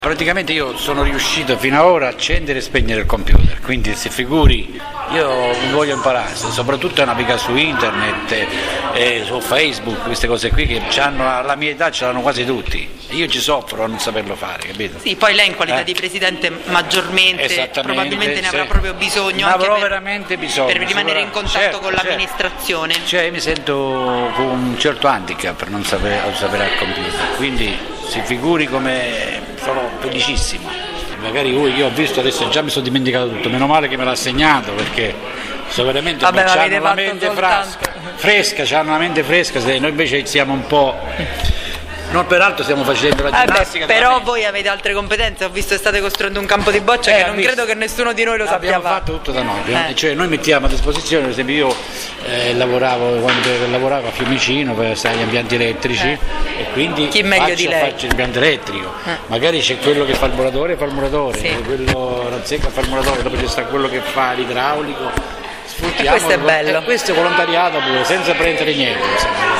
Praticamente io sono riuscito fino ad ora a accendere e spegnere il computer, quindi si figuri, io voglio imparare, soprattutto a navigare su internet, su Facebook, queste cose qui che alla mia età ce l'hanno quasi tutti, io ci soffro a non saperlo fare, capito? Sì, poi lei in qualità di presidente maggiormente, probabilmente ne avrà proprio bisogno, anche veramente bisogno, per rimanere in contatto con l'amministrazione. Cioè io mi sento con un certo handicap per non sapere al computer, quindi si figuri come sono felicissimo. Magari io ho visto adesso già mi sono dimenticato tutto, meno male che me l'ha segnato perché so veramente c'hanno la mente fresca, c'hanno la mente fresca, noi invece siamo un po'. Noi peraltro stiamo facendo la ginnastica. Però voi avete altre competenze, ho visto che state costruendo un campo di boccia che non credo che nessuno di noi lo sappia. Abbiamo fatto tutto da noi, cioè noi mettiamo a disposizione, per esempio io quando lavoravo a Fiumicino per gli impianti elettrici e quindi faccio l'impianto elettrico, magari c'è quello che fa il muratore, quello razzecca fa il muratore, dopo c'è sta quello che fa l'idraulico, e questo è bello. Questo è volontariato pure, senza prendere niente.